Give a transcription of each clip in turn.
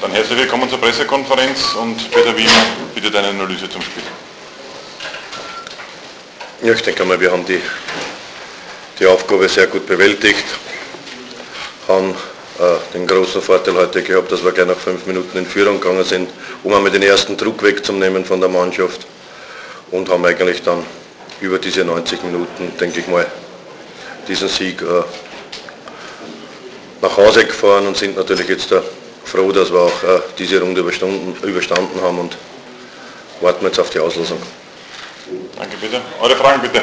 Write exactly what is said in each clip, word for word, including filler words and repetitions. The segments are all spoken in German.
Dann herzlich willkommen zur Pressekonferenz und Peter Wiener, bitte deine Analyse zum Spiel. Ja, ich denke mal, wir haben die, die Aufgabe sehr gut bewältigt, haben äh, den großen Vorteil heute gehabt, dass wir gleich nach fünf Minuten in Führung gegangen sind, um einmal den ersten Druck wegzunehmen von der Mannschaft und haben eigentlich dann über diese neunzig Minuten, denke ich mal, diesen Sieg äh, nach Hause gefahren und sind natürlich jetzt äh, froh, dass wir auch äh, diese Runde überstanden, überstanden haben und warten jetzt auf die Auslosung. Danke, bitte. Eure Fragen bitte.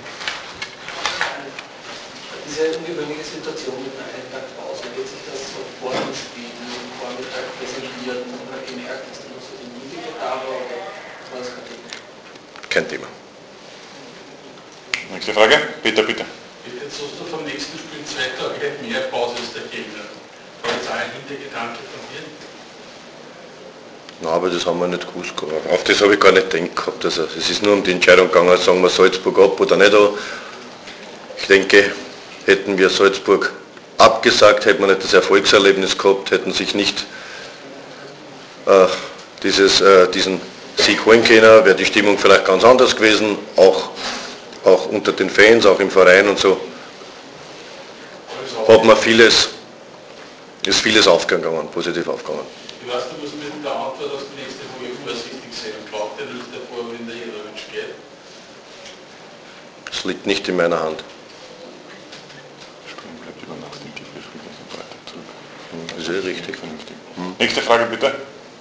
Diese ungewöhnliche Situation mit einer einen Tag Pause, wird sich das so vor dem Spiel am Vormittag präsentiert oder gemerkt, dass da noch so die Müdigkeit da war oder war das kein Thema? Kein Thema. Nächste Frage. Peter, bitte. Jetzt hast du vom nächsten Spiel zwei Tage mehr Pause als der Gegner. War jetzt auch ein Hintergedanke von dir? Nein, aber das haben wir nicht gewusst. Auf das habe ich gar nicht gedacht gehabt. Also, es ist nur um die Entscheidung gegangen, sagen wir Salzburg ab oder nicht. Ich denke, hätten wir Salzburg abgesagt, hätten wir nicht das Erfolgserlebnis gehabt, hätten sich nicht äh, dieses, äh, diesen Sieg holen können, wäre die Stimmung vielleicht ganz anders gewesen, auch, auch unter den Fans, auch im Verein und so. Hat man vieles, ist vieles aufgegangen, positiv aufgegangen. Ich weiß, du musst mit der Antwort auf die nächste Folge vorsichtig sein. Glaubt ihr nicht davor, wenn der Jerovic geht? Das liegt nicht in meiner Hand. Spielen bleibt über Nacht im Gipfel, spielt das am Freitag zurück. Das ist eh richtig. Vernünftig. Hm. Nächste Frage bitte.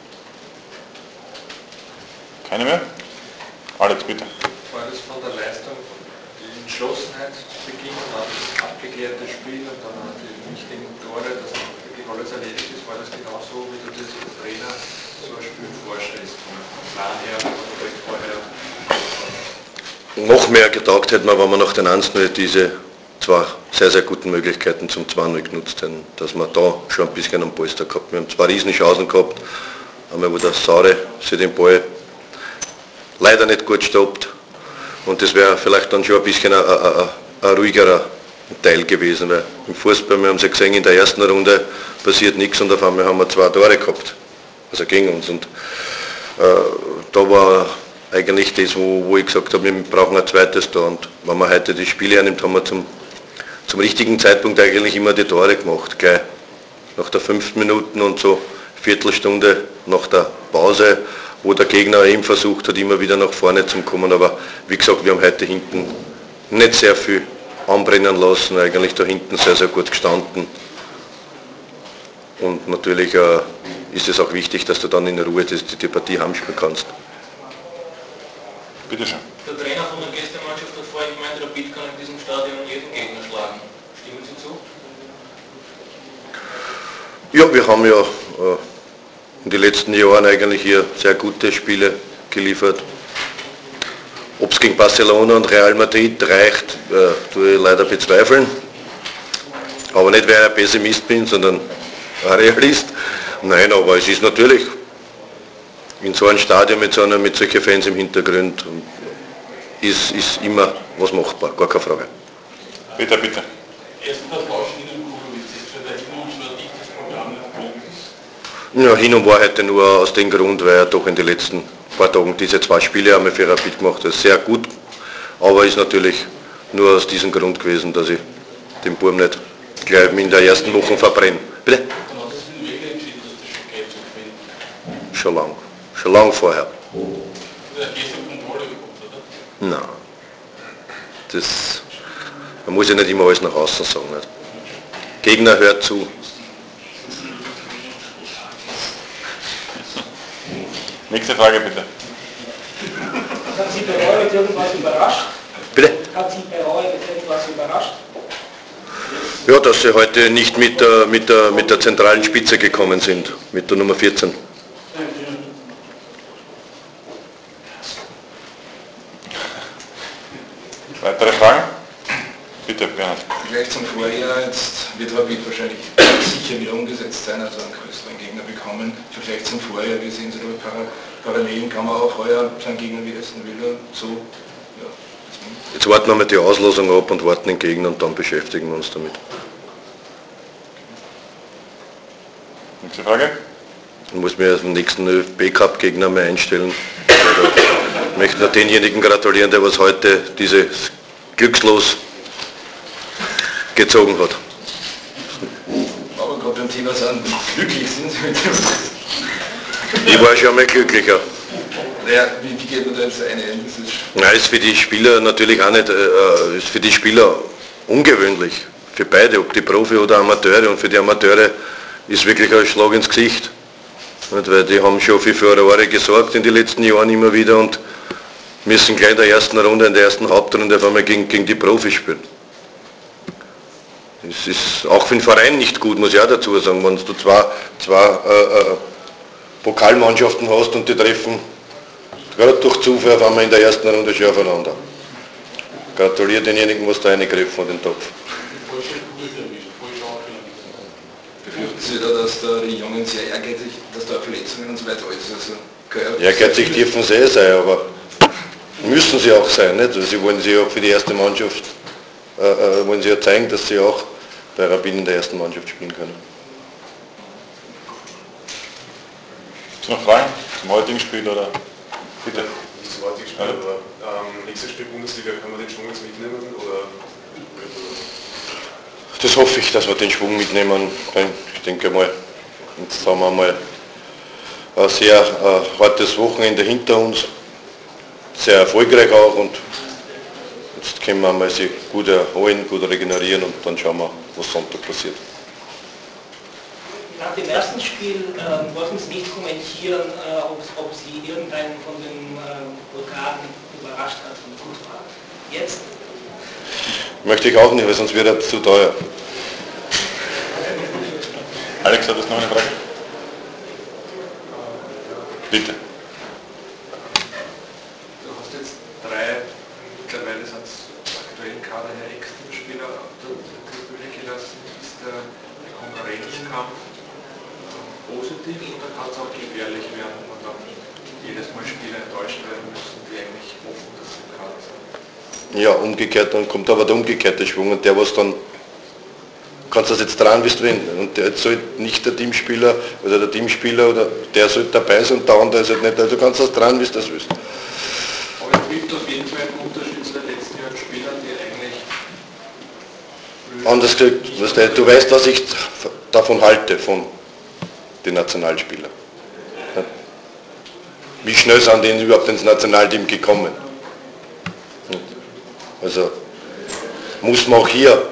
Keine mehr? Alex, bitte. War das von der Leistung, die Entschlossenheit zu Beginn, dann das abgeklärte Spiel und dann die wichtigen Tore, dass wirklich alles erledigt ist, war das genauso, wie du das als Trainer so ein Spiel vorstellst, vom Plan her oder vorher? Noch mehr getaugt hätten wir, wenn wir nach den eins null diese zwei sehr, sehr guten Möglichkeiten zum zwei null genutzt hätten, dass wir da schon ein bisschen am Polster gehabt. Wir haben zwei riesen Chancen gehabt, einmal wo der Saure sich den Ball leider nicht gut stoppt und das wäre vielleicht dann schon ein bisschen ein, ein, ein, ein ruhigerer Teil gewesen, weil im Fußball, wir haben es ja gesehen, in der ersten Runde passiert nichts und auf einmal haben wir zwei Tore gehabt, also gegen uns und äh, da war eigentlich das, wo, wo ich gesagt habe, wir brauchen ein zweites Tor und wenn man heute die Spiele hernimmt, haben wir zum, zum richtigen Zeitpunkt eigentlich immer die Tore gemacht, gleich nach der fünften Minuten und so Viertelstunde nach der Pause, wo der Gegner eben versucht hat, immer wieder nach vorne zu kommen, aber wie gesagt, wir haben heute hinten nicht sehr viel anbrennen lassen, eigentlich da hinten sehr, sehr gut gestanden und natürlich äh, ist es auch wichtig, dass du dann in Ruhe die, die Partie heimspielen kannst. Bitte schön. Der Trainer von der Gästemannschaft hat vorhin gemeint, Rapid kann in diesem Stadion jeden Gegner schlagen. Stimmen Sie zu? Ja, wir haben ja äh, in den letzten Jahren eigentlich hier sehr gute Spiele geliefert. Ob es gegen Barcelona und Real Madrid reicht, äh, tue ich leider bezweifeln. Aber nicht, weil ich ein Pessimist bin, sondern ein Realist. Nein, aber es ist natürlich in so einem Stadion mit, so einer, mit solchen Fans im Hintergrund ist, ist immer was machbar, gar keine Frage. Peter, bitte. Erstmal Tausch Ihnen Kurovic, ist für der Hinrunde schon ein dichtes Programm nicht gelungen ist. Ja, hin und war heute nur aus dem Grund, weil er doch in den letzten paar Tagen diese zwei Spiele einmal für Rapid gemacht hat. Sehr gut, aber ist natürlich nur aus diesem Grund gewesen, dass ich den Burm nicht gleich in der ersten Woche verbrenne. Bitte? Dann hat es den Weg entschieden, dass das schon geht zu gewinnen. Schon lang, schon lang vorher. Der gestern Kontrolle gehabt, oder? Nein, das, man muss ja nicht immer alles nach außen sagen. Nicht? Gegner hört zu. Nächste Frage bitte. Hat Sie bei Reue irgendwas überrascht? Bitte? Hat Sie bei Reue irgendwas überrascht? Ja, dass sie heute nicht mit der, mit der, mit der zentralen Spitze gekommen sind, mit der Nummer vierzehn. Weitere Fragen? Bitte, Bernhard. Vielleicht zum Vorjahr, jetzt wird Rapid wahrscheinlich sicher wieder umgesetzt sein, also einen größeren Gegner bekommen. Vielleicht zum Vorjahr, wie sehen Sie da Para Parallelen, kann man auch heuer seinen Gegner wie Aston Villa so, ja. Jetzt warten wir mal die Auslosung ab und warten den Gegner und dann beschäftigen wir uns damit. Nächste Frage? Ich muss mir auf den nächsten ÖFB-Cup-Gegner mehr einstellen. Ich möchte nur denjenigen gratulieren, der was heute dieses Glückslos gezogen hat. Aber gerade beim Thema sind, glücklich sind Sie mit dem. Ich war schon mal glücklicher. Naja, wie, wie geht man da jetzt ein? Das ist Nein, ist für die Spieler natürlich auch nicht, äh, ist für die Spieler ungewöhnlich. Für beide, ob die Profi oder Amateure. Und für die Amateure ist wirklich ein Schlag ins Gesicht. Nicht, weil die haben schon für Furore gesorgt in den letzten Jahren immer wieder und müssen gleich in der ersten Runde, in der ersten Hauptrunde auf einmal gegen, gegen die Profis spielen. Es ist auch für den Verein nicht gut, muss ich auch dazu sagen, wenn du zwei, zwei äh, äh, Pokalmannschaften hast und die treffen gerade durch Zufall auf einmal in der ersten Runde schon aufeinander. Gratuliere denjenigen, was da reingegriffen hat, den Topf. Befürchten Sie da, dass da die Jungen sehr ehrgeizig, dass da Verletzungen und so weiter alles also gehört? Ehrgeizig dürfen sie eh sein, aber müssen sie auch sein. Nicht? Also sie wollen sich auch für die erste Mannschaft, äh, äh, wollen sie ja zeigen, dass sie auch bei Rabin in der ersten Mannschaft spielen können. Gibt es noch Fragen zum heutigen Spiel oder? Bitte. Nicht zum heutigen Spiel, aber ähm, nächstes Spiel Bundesliga, kann man den Schwung jetzt mitnehmen oder? Das hoffe ich, dass wir den Schwung mitnehmen. Ich denke mal, jetzt haben wir mal ein sehr äh, hartes Wochenende hinter uns, sehr erfolgreich auch und jetzt können wir mal sich gut erholen, gut regenerieren und dann schauen wir, was Sonntag passiert. Nach dem ersten Spiel äh, wollten Sie nicht kommentieren, äh, ob, ob Sie irgendeinen von den äh, Blockaden überrascht hat und gut war. Jetzt? Möchte ich auch nicht, weil sonst wird er zu teuer. Alex, hat das noch eine Frage? Bitte. Du hast jetzt drei, mittlerweile sind es aktuell im Kader her Extraspieler auf der Tribüne gelassen. Ist der, der Konkurrenzkampf positiv oder kann es auch gefährlich werden, wenn man dann jedes Mal Spieler enttäuscht werden müssen, die eigentlich hoffen, dass sie im Kader sind? Ja, umgekehrt, dann kommt aber der umgekehrte Schwung und der, was dann, kannst das jetzt dran, wie du willst. Und der soll nicht der Teamspieler oder der Teamspieler oder der soll dabei sein und der andere ist halt nicht, also du kannst das dran, wie du das willst. Aber es gibt auf jeden Fall einen Unterschied zu den letzten Jahren Spielern, die eigentlich Anders gesagt, weißt du, du weißt, was ich davon halte, von den Nationalspielern. Wie schnell sind die überhaupt ins Nationalteam gekommen? Also muss man auch hier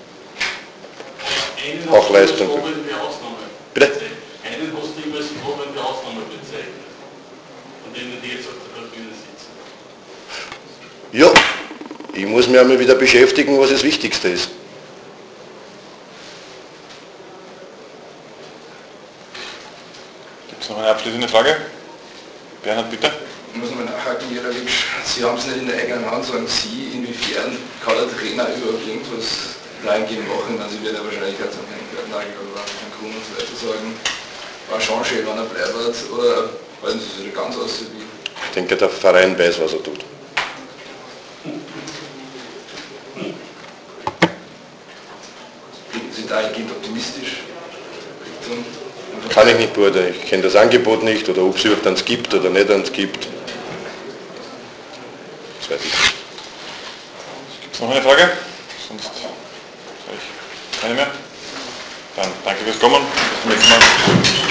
Einen auch Leistung. Bitte? Einen hast du immer als Torwart der Ausnahme bezeichnet, von denen die jetzt auf der Tribüne sitzen. Ja, ich muss mich einmal wieder beschäftigen, was das Wichtigste ist. Gibt es noch eine abschließende Frage? Bernhard, bitte. Ich muss nochmal nachhaken, Jeravic, Sie haben es nicht in der eigenen Hand, sagen Sie, inwiefern kann der Trainer überhaupt irgendwas reingehen machen? Also ich werde ja wahrscheinlich jetzt am Herrn Nagel oder Herrn Kuhn und so weiter sagen, war schon schön, wenn er bleibt, oder halten Sie es wieder ganz aus wie? Ich denke, der Verein weiß, was er tut. Sind Sie dahingehend optimistisch? Kann ich nicht beurteilen. Ich kenne das Angebot nicht oder ob es überhaupt eins gibt oder nicht eins gibt. Das weiß ich nicht. Gibt es noch eine Frage? Sonst habe ich keine mehr. Dann danke fürs Kommen. Bis zum nächsten Mal.